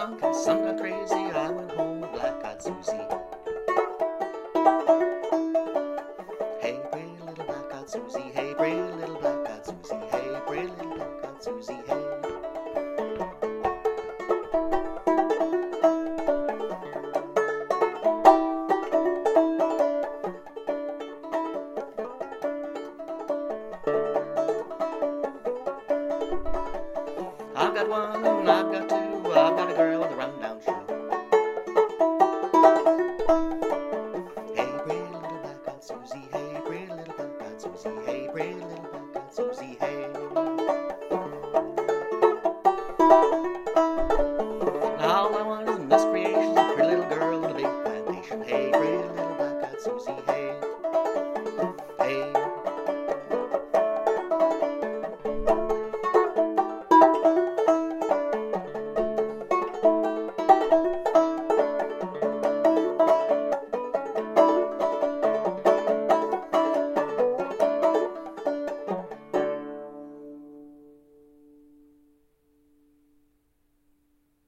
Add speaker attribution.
Speaker 1: drunk and some got crazy. I went home with black-eyed Susie. Hey, pretty little black-eyed Susie. Hey, pretty little black-eyed Susie. Hey, pretty little black-eyed Susie. Hey. I've got one, I've got two, I've got a girl